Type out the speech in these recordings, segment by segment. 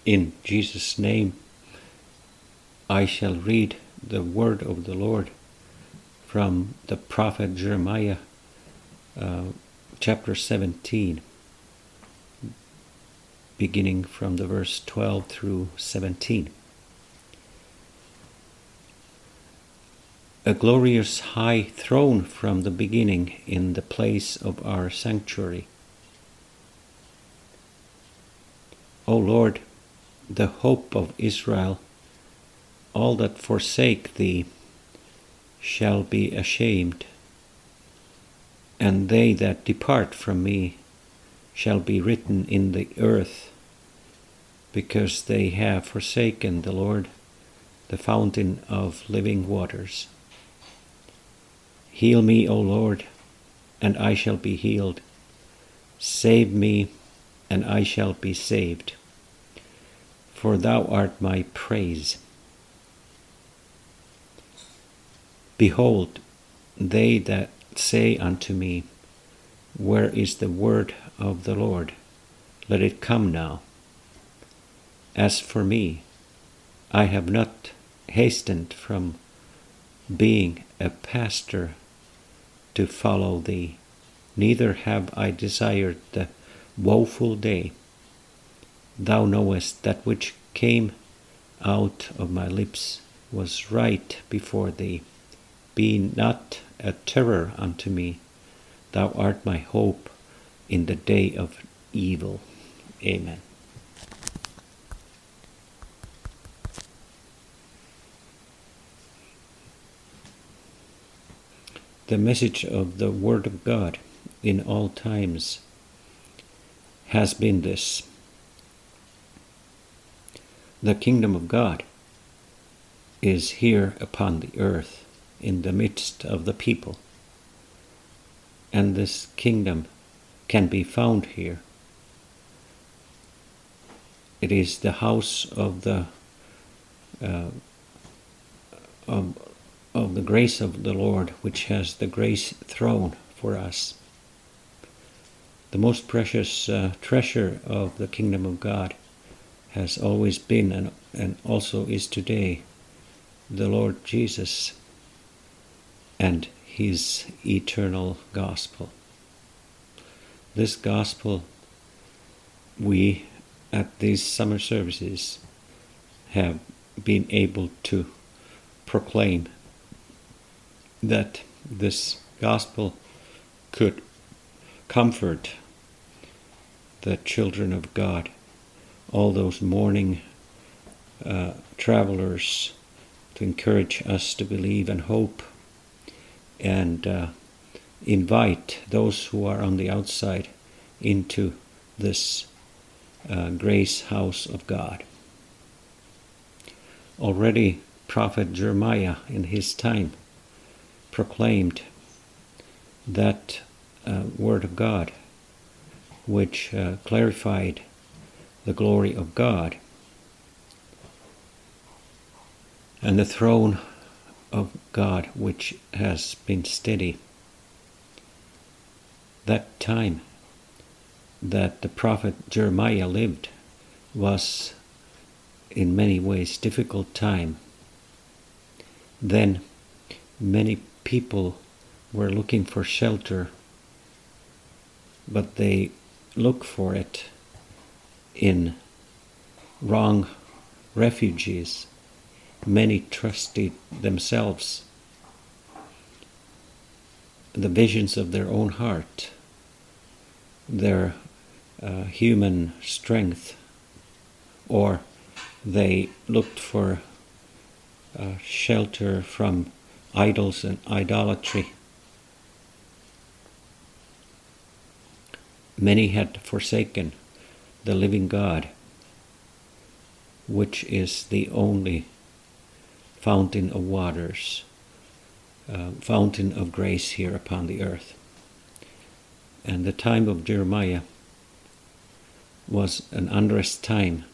In Jesus' name, I shall read the word of the Lord from the prophet Jeremiah, chapter 17, beginning from the verse 12 through 17. A glorious high throne from the beginning in the place of our sanctuary. O Lord, the hope of Israel, all that forsake thee shall be ashamed, and they that depart from me shall be written in the earth, because they have forsaken the Lord, the fountain of living waters. Heal me, O Lord, and I shall be healed. Save me, and I shall be saved. For thou art my praise. Behold, they that say unto me, where is the word of the Lord? Let it come now. As for me, I have not hastened from being a pastor to follow thee, neither have I desired the woeful day. Thou knowest that which came out of my lips was right before thee. Be not a terror unto me. Thou art my hope in the day of evil. Amen. The message of the Word of God in all times has been this: the kingdom of God is here upon the earth, in the midst of the people, and this kingdom can be found here. It is the house of the grace of the Lord, which has the grace throne for us. The most precious treasure of the kingdom of God has always been and also is today the Lord Jesus and his eternal gospel. This gospel we at these summer services have been able to proclaim, that this gospel could comfort the children of God, all those mourning travelers, to encourage us to believe and hope, and invite those who are on the outside into this grace house of God. Already prophet Jeremiah in his time proclaimed that word of God, which clarified the glory of God and the throne of God, which has been steady. That time that the prophet Jeremiah lived was in many ways difficult time. Then many people were looking for shelter, but they looked for it in wrong refuges. Many trusted themselves, the visions of their own heart, their human strength, or they looked for shelter from idols and idolatry. Many had forsaken the living God, which is the only fountain of waters, fountain of grace here upon the earth. And the time of Jeremiah was an unrest time.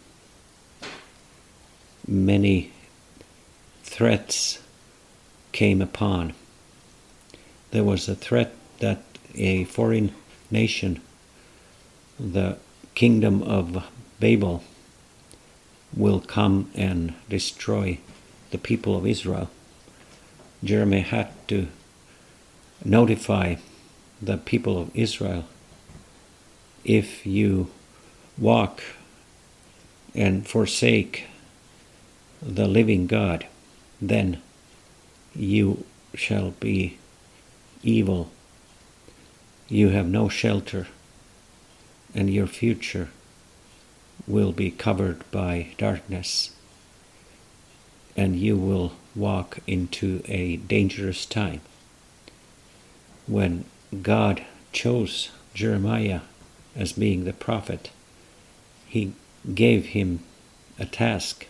Many threats came upon. There was a threat that a foreign nation, the kingdom of Babel, will come and destroy the people of Israel. Jeremiah had to notify the people of Israel, if you walk and forsake the living God, then you shall be evil. You have no shelter, and your future will be covered by darkness, and you will walk into a dangerous time. When God chose Jeremiah as being the prophet, he gave him a task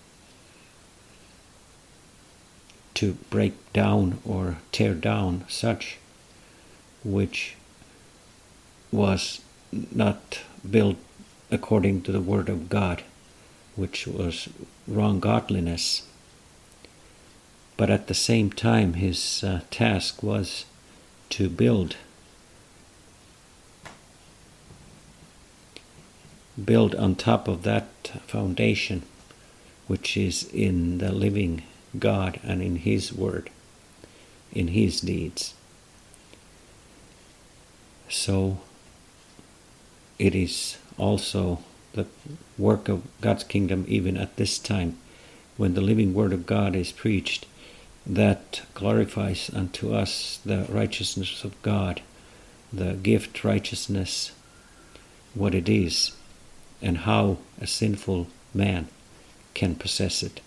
to break down or tear down such which was not built according to the word of God, which was wrong godliness. But at the same time, his task was to build on top of that foundation, which is in the living God and in His word, in His deeds. So it is also the work of God's kingdom even at this time, when the living word of God is preached, that glorifies unto us the righteousness of God, the gift righteousness, what it is, and how a sinful man can possess it.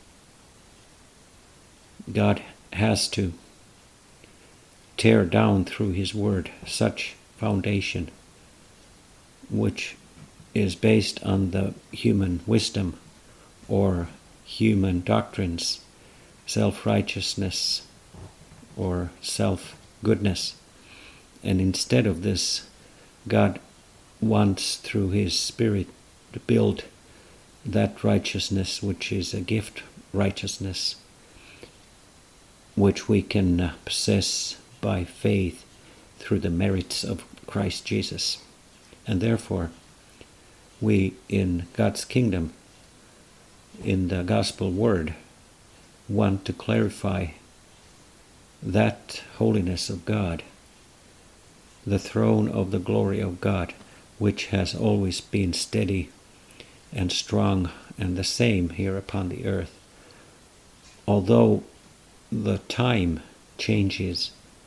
God has to tear down through His word such foundation which is based on the human wisdom or human doctrines, self-righteousness or self-goodness. And instead of this, God wants through His Spirit to build that righteousness which is a gift righteousness, which we can possess by faith through the merits of Christ Jesus. And therefore, we in God's kingdom, in the gospel word, want to clarify that holiness of God, the throne of the glory of God, which has always been steady and strong and the same here upon the earth. Although the time changes,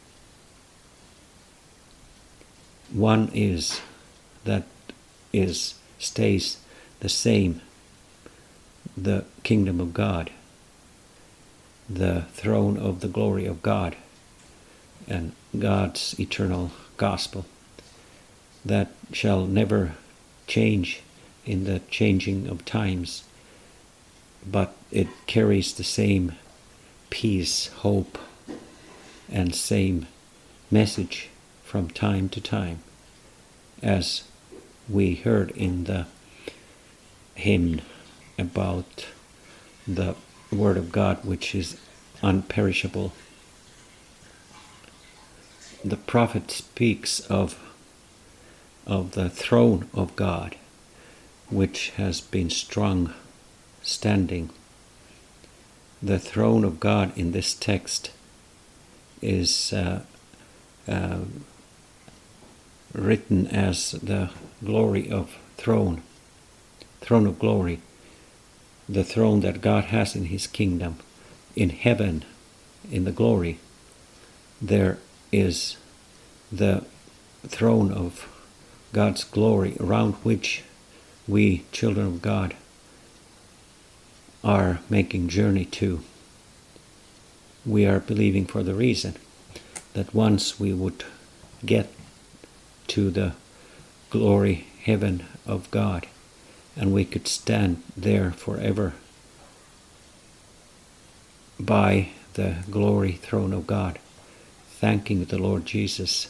one is that stays the same, the kingdom of God, the throne of the glory of God, and God's eternal gospel that shall never change in the changing of times, but it carries the same peace, hope, and same message from time to time, as we heard in the hymn about the Word of God, which is unperishable. The prophet speaks of the throne of God, which has been strong standing. The throne of God in this text is written as the glory of throne of glory, the throne that God has in His kingdom. In heaven, in the glory, there is the throne of God's glory, around which we, children of God, are making journey to. We are believing for the reason that once we would get to the glory heaven of God, and we could stand there forever by the glory throne of God, thanking the Lord Jesus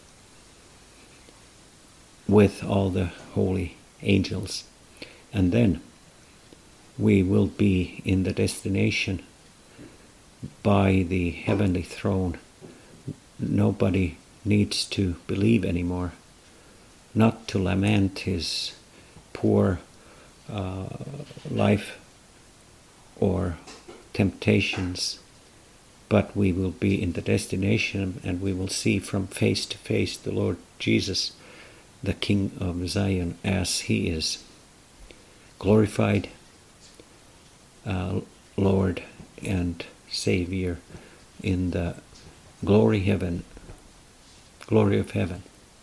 with all the holy angels. And then we will be in the destination by the heavenly throne. Nobody needs to believe anymore, not to lament his poor life or temptations, but we will be in the destination, and we will see from face to face the Lord Jesus, the King of Zion, as he is. Glorified Lord and Savior in the glory of heaven.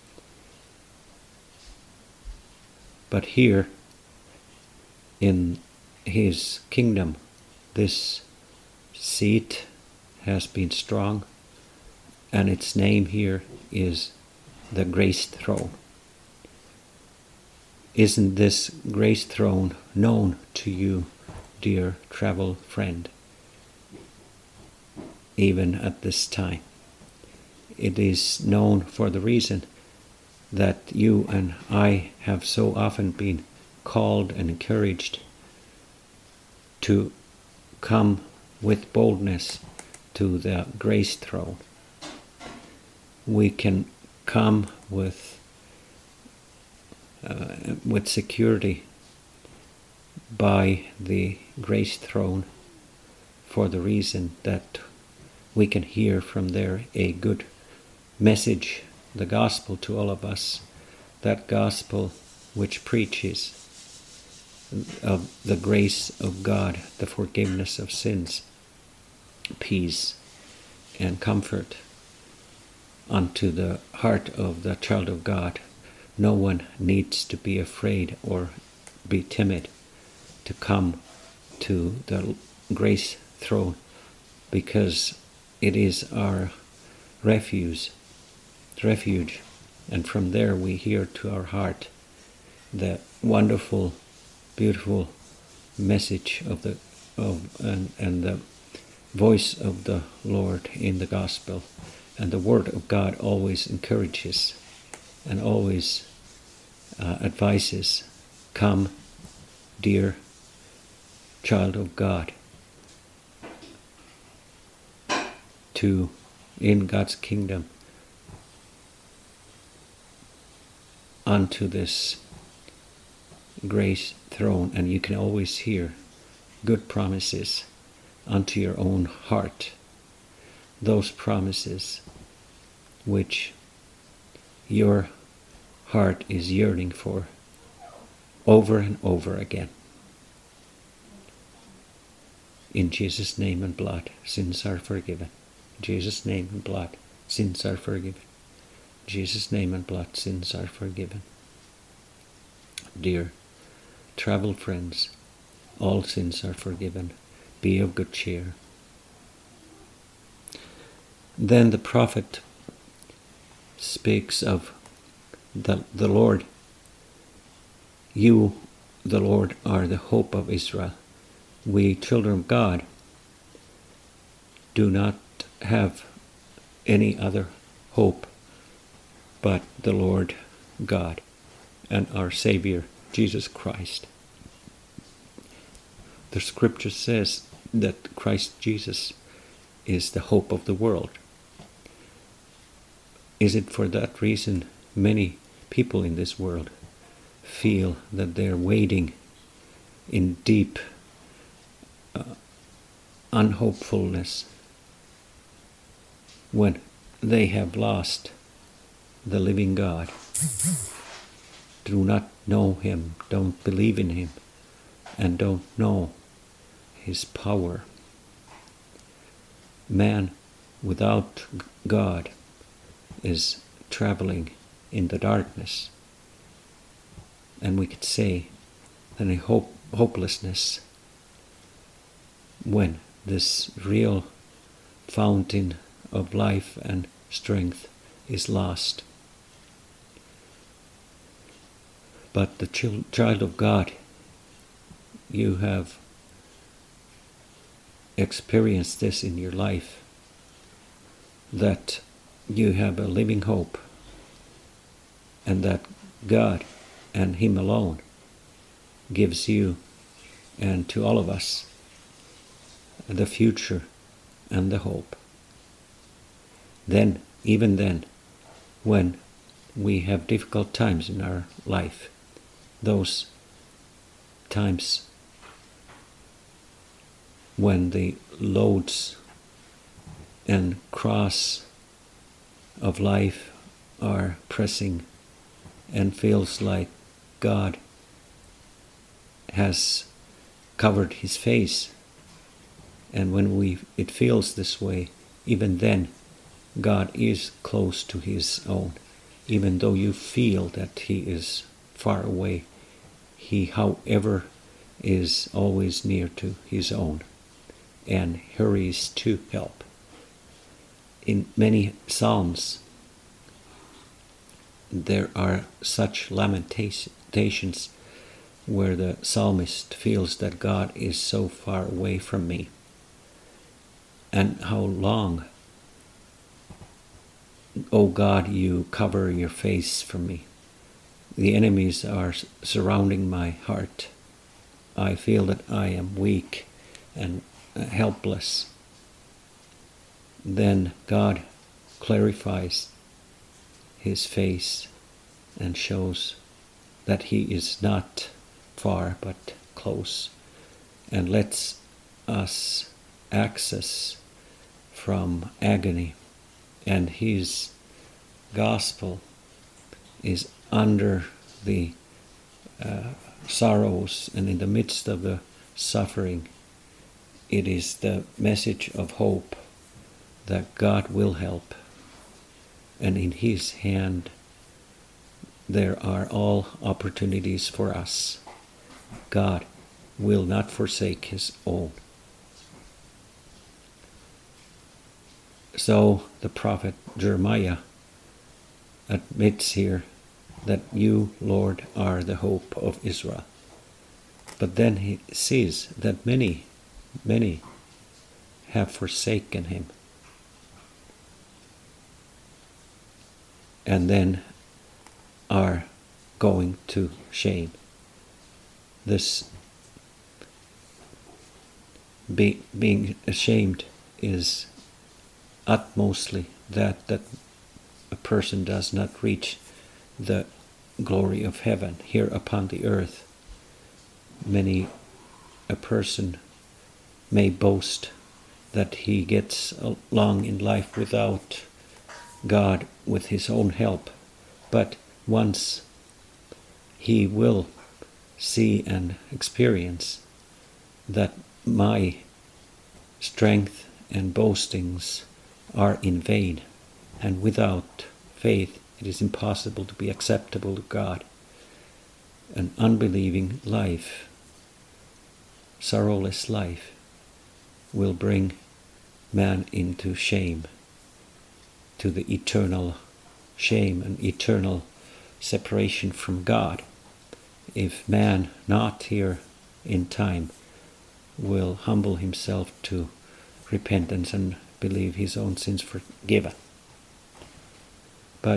But here in his kingdom, this seat has been strong, and its name here is the Grace Throne. Isn't this Grace Throne known to you, dear travel friend, even at this time? It is known for the reason that you and I have so often been called and encouraged to come with boldness to the Grace Throne. We can come with security by the Grace Throne for the reason that we can hear from there a good message, the gospel to all of us, that gospel which preaches of the grace of God, the forgiveness of sins, peace and comfort unto the heart of the child of God. No one needs to be afraid or be timid to come to the Grace Throne, because it is our refuge, and from there we hear to our heart the wonderful, beautiful message of the voice of the Lord in the gospel. And the word of God always encourages and always advises, come, dear child of God, to in God's kingdom, unto this Grace Throne. And you can always hear good promises unto your own heart, those promises which your heart is yearning for over and over again. In Jesus' name and blood, sins are forgiven. In Jesus' name and blood, sins are forgiven. In Jesus' name and blood, sins are forgiven. Dear travel friends, all sins are forgiven. Be of good cheer. Then the prophet speaks of the Lord. You, the Lord, are the hope of Israel. We, children of God, do not have any other hope but the Lord God and our Savior, Jesus Christ. The scripture says that Christ Jesus is the hope of the world. Is it for that reason many people in this world feel that they're wading in deep unhopefulness when they have lost the living God, do not know Him, don't believe in Him, and don't know His power? Man without God is traveling in the darkness, and we could say that in hopelessness, when this real fountain of life and strength is lost. But the child of God, you have experienced this in your life, that you have a living hope, and that God and Him alone gives you and to all of us the future and the hope. Then, even then, when we have difficult times in our life, those times when the loads and cross of life are pressing and feels like God has covered his face. And when it feels this way, even then God is close to his own. Even though you feel that he is far away, he, however, is always near to his own and hurries to help. In many psalms, there are such lamentations where the psalmist feels that God is so far away from me. And how long, O God, you cover your face from me. The enemies are surrounding my heart. I feel that I am weak and helpless. Then God clarifies his face and shows that he is not far but close, and lets us access from agony. And his gospel is under the sorrows and in the midst of the suffering. It is the message of hope that God will help, and in his hand there are all opportunities for us. God will not forsake his own. So the prophet Jeremiah admits here that you, Lord, are the hope of Israel. But then he sees that many have forsaken him. And then are going to shame. This being ashamed is utmostly that a person does not reach the glory of heaven here upon the earth. A person may boast that he gets along in life without God with his own help, but once he will see and experience that my strength and boastings are in vain, and without faith it is impossible to be acceptable to God. An unbelieving life, sorrowless life, will bring man into shame, to the eternal shame and eternal separation from God. If man not here in time will humble himself to repentance and believe his own sins forgiven. But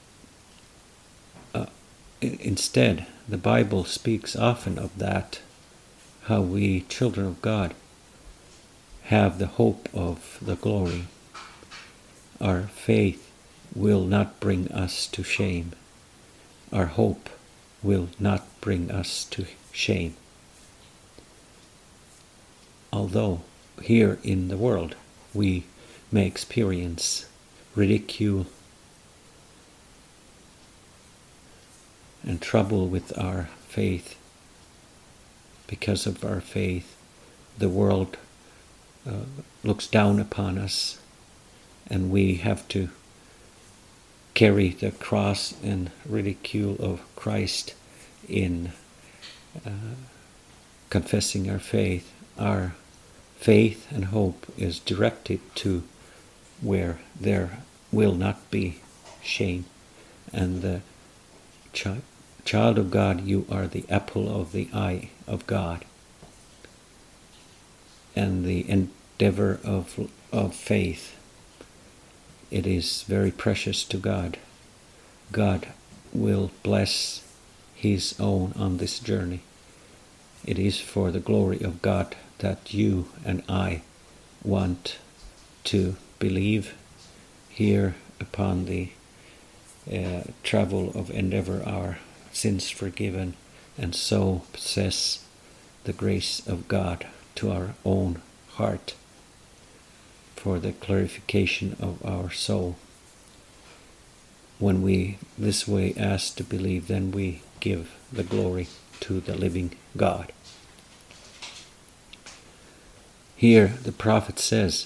instead, the Bible speaks often of that, how we, children of God, have the hope of the glory. Our faith will not bring us to shame. Our hope will not bring us to shame. Although here in the world we may experience ridicule and trouble with our faith. Because of our faith, the world looks down upon us, and we have to carry the cross and ridicule of Christ in confessing our faith. Our faith and hope is directed to where there will not be shame. And the child of God, you are the apple of the eye of God. And the endeavor of faith, it is very precious to God. God will bless his own on this journey. It is for the glory of God that you and I want to believe here upon the travel of endeavor, our sins forgiven, and so possess the grace of God to our own heart for the clarification of our soul. When we this way ask to believe, then we give the glory to the living God. Here the prophet says,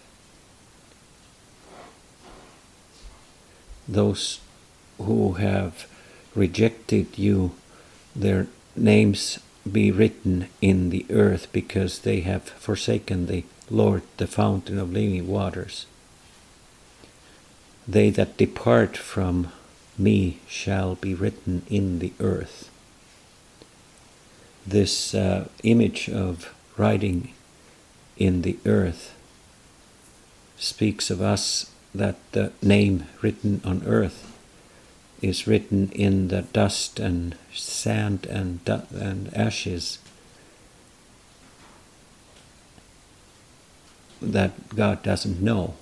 those who have rejected you, their names be written in the earth, because they have forsaken the Lord, the fountain of living waters. They that depart from me shall be written in the earth. This image of writing in the earth speaks of us, that the name written on earth is written in the dust and sand and ashes that God doesn't know.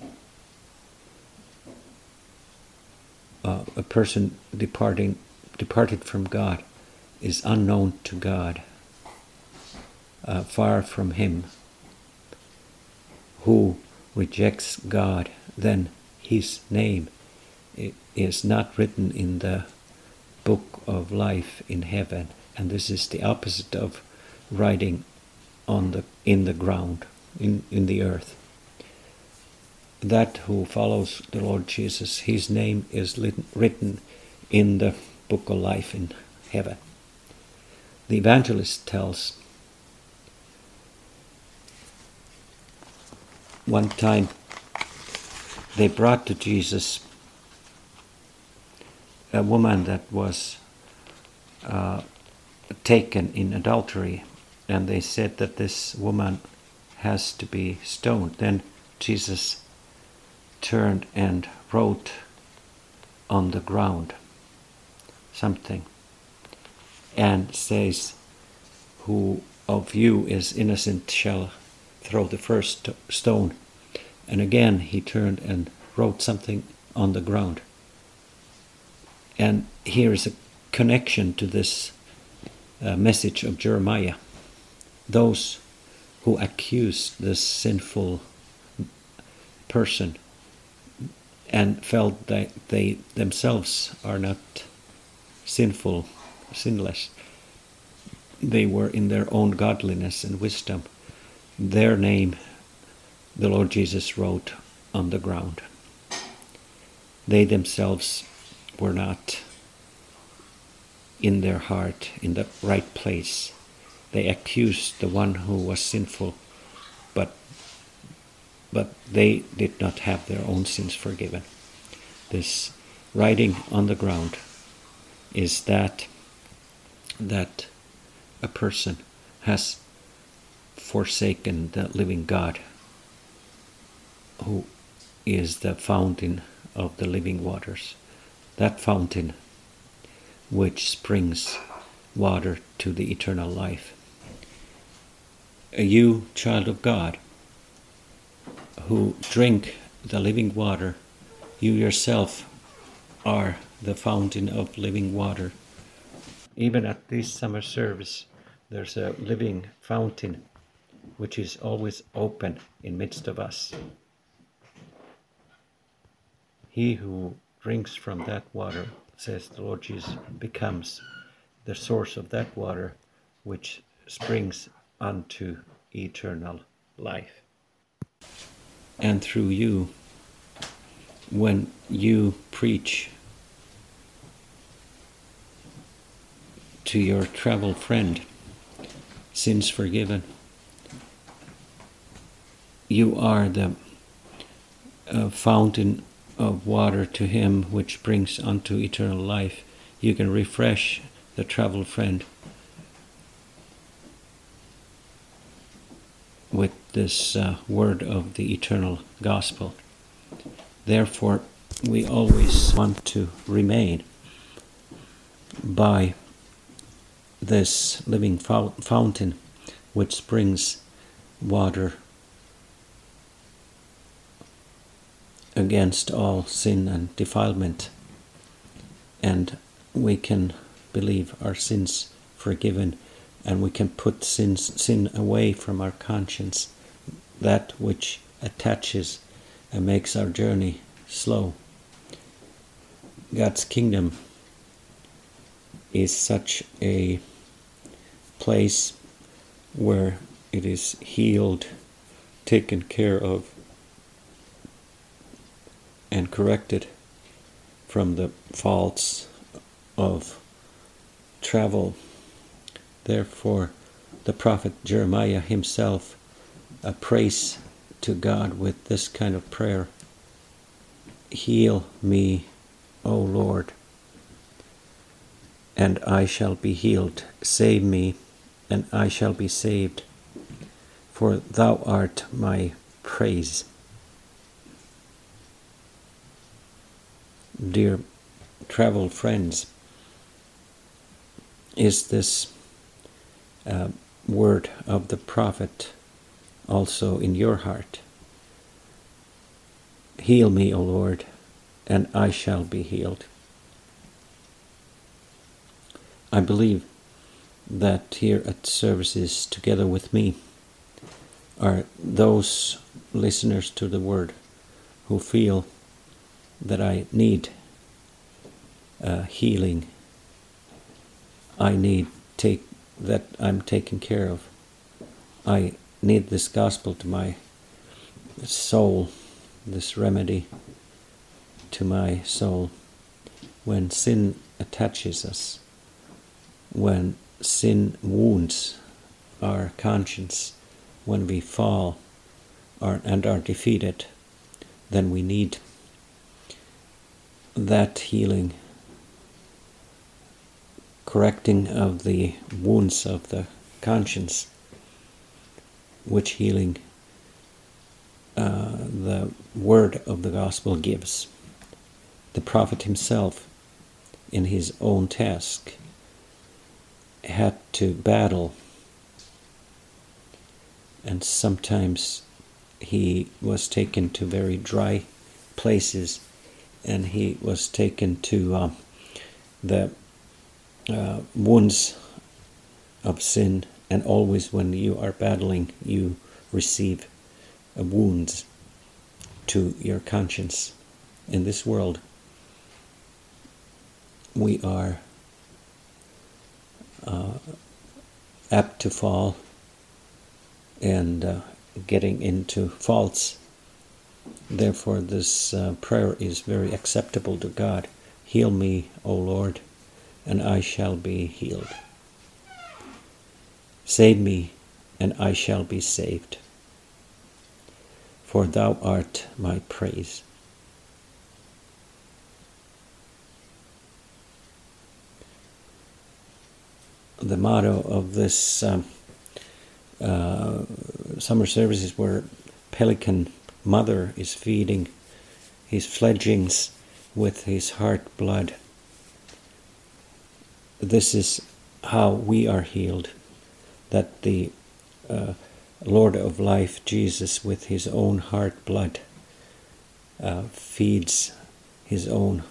A person departed from God is unknown to God, far from Him. Who rejects God, then his name is not written in the book of life in heaven, and this is the opposite of writing in the ground, in the earth. That who follows the Lord Jesus, his name is written in the book of life in heaven. The evangelist tells, one time they brought to Jesus a woman that was taken in adultery, and they said that this woman has to be stoned. Then Jesus turned and wrote on the ground something and says, "Who of you is innocent shall throw the first stone." And again he turned and wrote something on the ground. And here is a connection to this message of Jeremiah. Those who accuse this sinful person and felt that they themselves are not sinless, they were in their own godliness and wisdom, their name the Lord Jesus wrote on the ground. They themselves were not in their heart in the right place. They accused the one who was sinful, but they did not have their own sins forgiven. This writing on the ground is that a person has forsaken the living God, who is the fountain of the living waters, that fountain which springs water to the eternal life. You, child of God, who drink the living water, you yourself are the fountain of living water. Even at this summer service, there's a living fountain which is always open in midst of us. He who drinks from that water, says the Lord Jesus, becomes the source of that water which springs unto eternal life. And through you, when you preach to your travel friend, sins forgiven, you are the fountain of water to him which brings unto eternal life. You can refresh the travel friend with this word of the eternal gospel. Therefore, we always want to remain by this living fountain which springs water against all sin and defilement, and we can believe our sins forgiven, and we can put sin away from our conscience, that which attaches and makes our journey slow. God's kingdom is such a place where it is healed, taken care of, and corrected from the faults of travel. Therefore, the prophet Jeremiah himself prays to God with this kind of prayer: "Heal me, O Lord, and I shall be healed. Save me, and I shall be saved, for thou art my praise." Dear travel friends, is this word of the prophet also in your heart? Heal me, O Lord, and I shall be healed. I believe that here at services together with me are those listeners to the word who feel that I need healing. I need that I'm taken care of. I need this gospel to my soul, this remedy to my soul. When sin attaches us, when sin wounds our conscience, when we fall and are defeated, then we need that healing, correcting of the wounds of the conscience, which healing the word of the gospel gives. The prophet himself, in his own task, had to battle, and sometimes he was taken to very dry places, and he was taken to the wounds of sin, and always when you are battling, you receive wounds to your conscience. In this world, we are apt to fall and getting into faults. Therefore, this prayer is very acceptable to God. Heal me, O Lord, and I shall be healed. Save me, and I shall be saved, for thou art my praise. The motto of this summer services, where Pelican Mother is feeding his fledglings with his heart blood. This is how we are healed, that the Lord of life, Jesus, with his own heart blood, feeds his own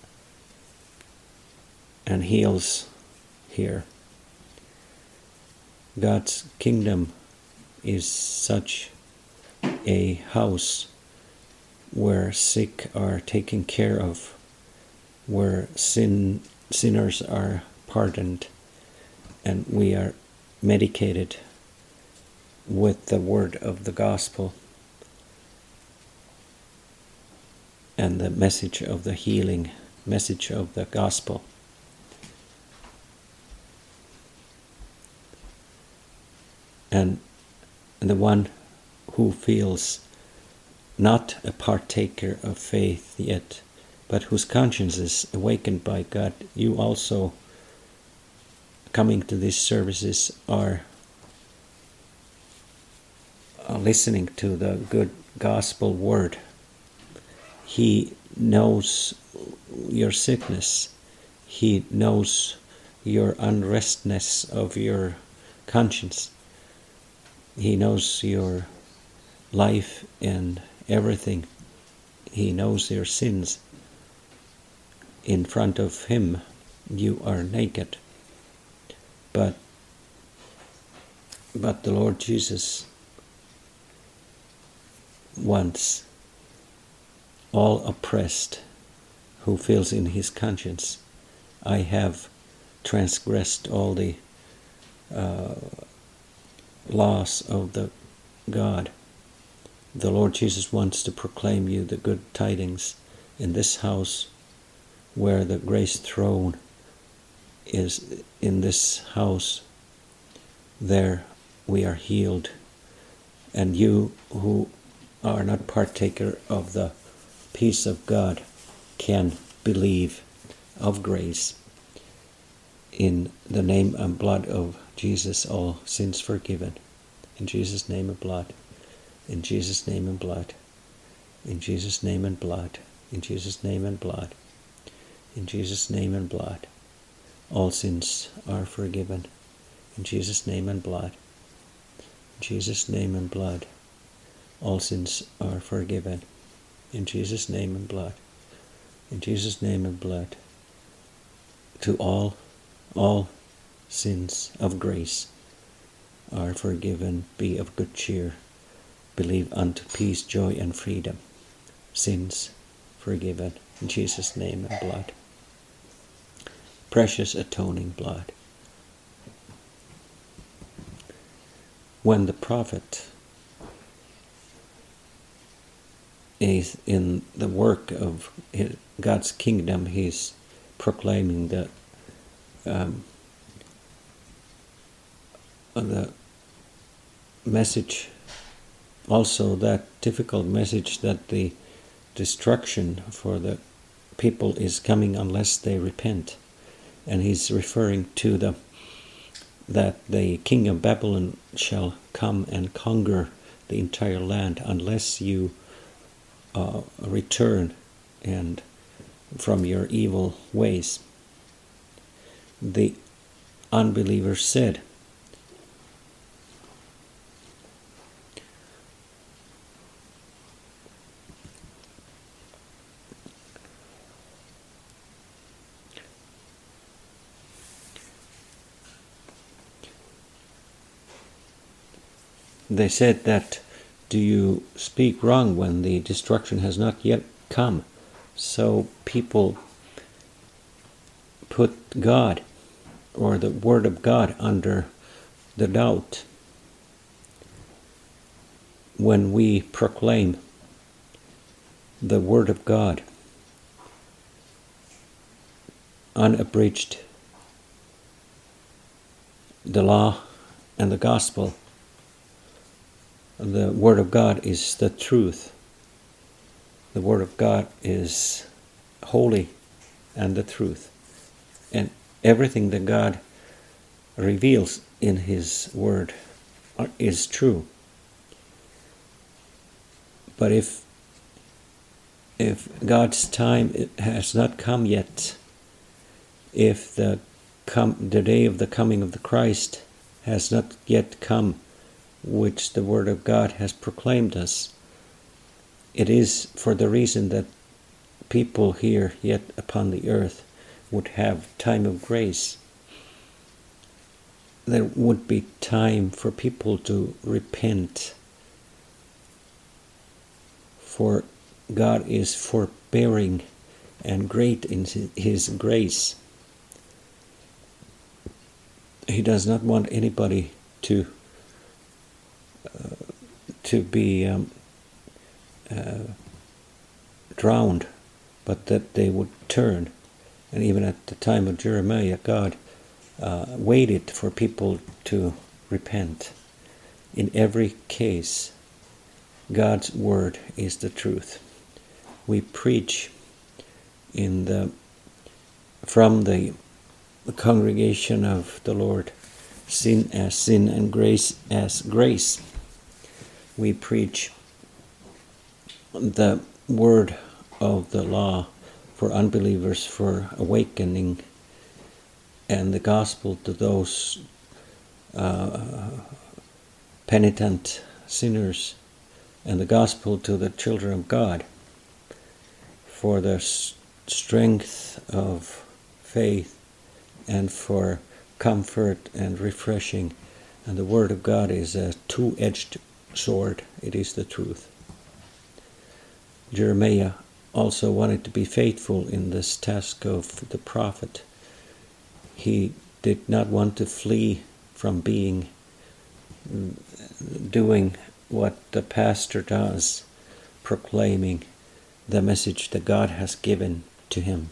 and heals here. God's kingdom is such a house where sick are taken care of, where sinners are pardoned, and we are medicated with the word of the gospel and the message of the healing, message of the gospel. And the one who feels not a partaker of faith yet, but whose conscience is awakened by God, you also, coming to these services, are listening to the good gospel word. He knows your sickness. He knows your unrestness of your conscience. He knows your life and everything. He knows your sins. In front of him, you are naked. But the Lord Jesus ones, all oppressed, who feels in his conscience, I have transgressed all the laws of the God. The Lord Jesus wants to proclaim you the good tidings in this house, where the grace throne is. In this house, there we are healed. And you who are not partaker of the peace of God can believe of grace. In the name and blood of Jesus, all sins forgiven. In Jesus' name and blood. In Jesus' name and blood. In Jesus' name and blood. In Jesus' name and blood. In Jesus' name and blood. All sins are forgiven. In Jesus' name and blood. In Jesus' name and blood. All sins are forgiven. In Jesus' name and blood. In Jesus' name and blood. To all sins of grace are forgiven. Be of good cheer. Believe unto peace, joy, and freedom. Sins forgiven. In Jesus' name and blood. Precious atoning blood. When the prophet is in the work of God's kingdom, he's proclaiming the message, also that difficult message that the destruction for the people is coming unless they repent. And he's referring to that the king of Babylon shall come and conquer the entire land unless you return and from your evil ways. The unbeliever said, they said that, do you speak wrong when the destruction has not yet come? So people put God or the word of God under the doubt. When we proclaim the word of God, unabridged, the law and the gospel, the Word of God is the truth. The Word of God is holy and the truth. And everything that God reveals in His Word is true. But if God's time has not come yet, if the day of the coming of the Christ has not yet come, which the Word of God has proclaimed us, it is for the reason that people here yet upon the earth would have time of grace. There would be time for people to repent, for God is forbearing and great in His grace. He does not want anybody to be drowned, but that they would turn. And even at the time of Jeremiah, God waited for people to repent. In every case, God's word is the truth. We preach from the congregation of the Lord, sin as sin and grace as grace. We preach the word of the law for unbelievers, for awakening, and the gospel to those penitent sinners, and the gospel to the children of God, for the strength of faith and for comfort and refreshing. And the Word of God is a two-edged sword. It is the truth. Jeremiah also wanted to be faithful in this task of the prophet. He did not want to flee from doing what the pastor does, proclaiming the message that God has given to him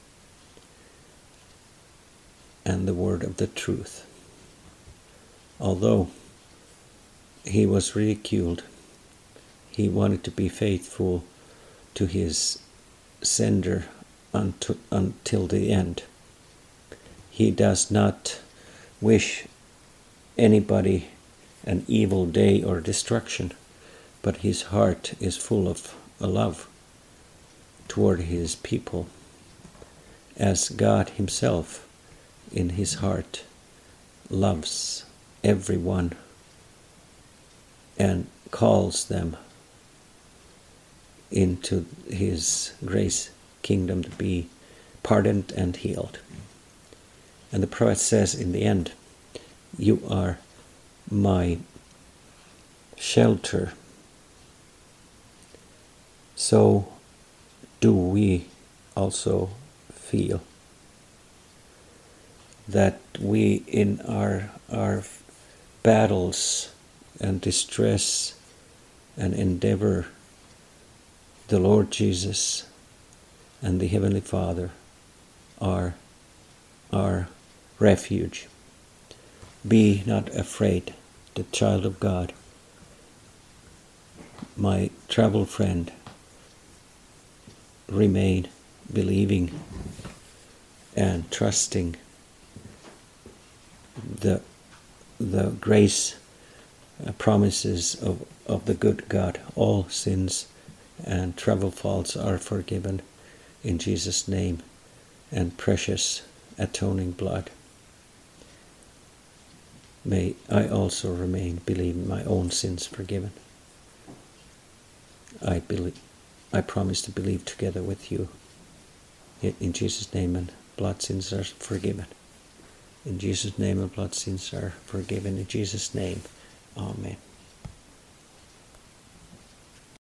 and the word of the truth. Although he was ridiculed, he wanted to be faithful to his sender until the end. He does not wish anybody an evil day or destruction, but his heart is full of love toward his people, as God himself in his heart loves everyone and calls them into his grace kingdom to be pardoned and healed. And the prophet says in the end, "You are my shelter." So do we also feel that we in our battles and distress and endeavor, the Lord Jesus and the Heavenly Father are our refuge. Be not afraid, the child of God, my travel friend. Remain believing and trusting the grace promises of the good God. All sins and travel faults are forgiven in Jesus' name and precious atoning blood. May I also remain believing my own sins forgiven. I promise to believe together with you. In Jesus' name, and blood sins are forgiven. In Jesus' name, and blood sins are forgiven. In Jesus' name, amen.